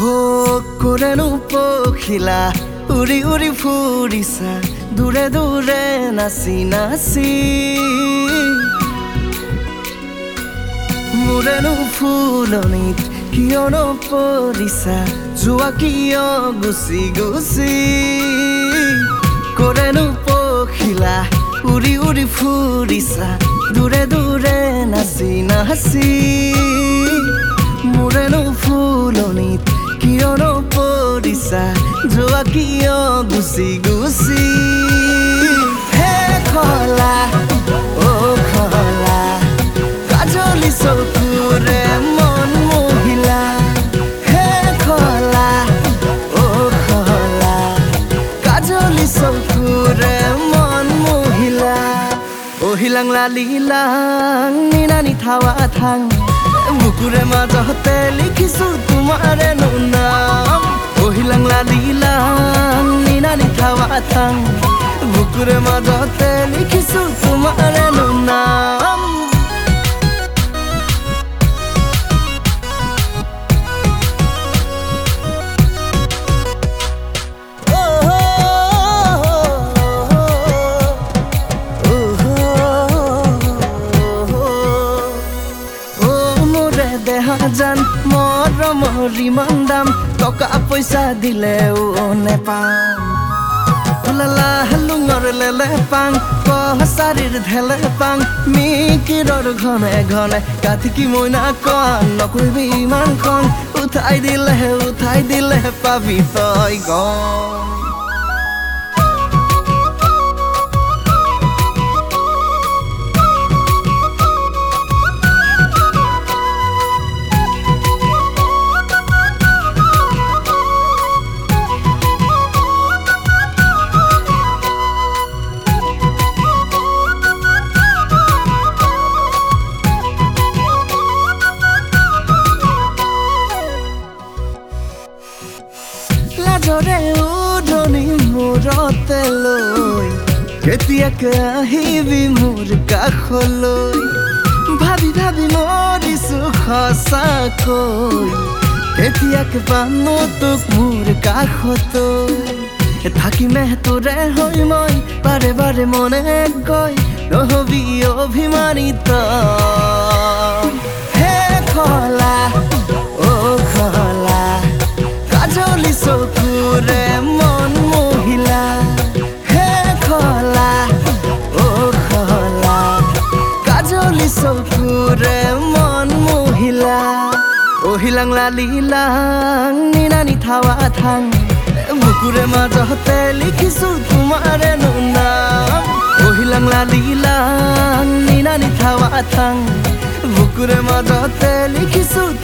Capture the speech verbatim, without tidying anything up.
কোৰেনো পখিলা উৰি উৰি ফুৰিছা দূৰে দূৰে নাচি নাচি মোৰেনো ফুলনিত কিয়নো পৰিছা যোৱা কিয় গুচি গুচি কোৰেনো পখিলা উৰি উৰি ফুৰিছা দূৰে দূৰে নাচি নাচি মোৰেনো ফুলনিত কিয়নো পৰিছা যোৱা কিয় গুচি গুচি হে খলা অ খলা কাজলি চকুৰে মন মোহিলা হে খলা অ খলা কাজলি চকুৰে মন মোহিলা অহিলাং লালিলাং নিনানি থাৱা থাং বুকুৰে মাজতে লিখিছো তোমাৰে নাম অহিলাং লালিলাং নিনানি থাৱা থাং বুকুৰে মাজতে লিখিছো তোমাৰে নাম দেহাজান মৰমৰ ইমান দাম টকা পইচা দিলেও নেপাম লালা লুঙৰ লেলে পাং কছাৰীৰ ঢেলে পাং মিকিৰৰ ঘনে ঘনে কাঠিকি মইনা কন নকৰিবি ইমান খন উঠাই দিলে উঠাই দিলে পাবি তই গম লাজৰে উদনি মূৰতে লৈ কেতিয়াকে আহিবি মোৰ কাষলৈ ভাবি ভাবি মৰিছো সঁচাকৈ কেতিয়াকে পানো তোক মোৰ কাষলৈ থাকিমে তোৰে হৈ মই বাৰে বাৰে মনে গৈ নহবি অভিমানিত হে খলা অ খলা কাজলি চকুৰে মন মোহিলা হে খলা অ খলা কাজলি চকুৰে মন মোহিলা অহিলাং লালিলাং নিনানি থাৱা থাং বুকুৰে মাজতে লিখিছো তোমাৰে নাম অহিলাং লালিলাং নিনানি থাৱা থাং বুকুৰে মাজতে লিখিছো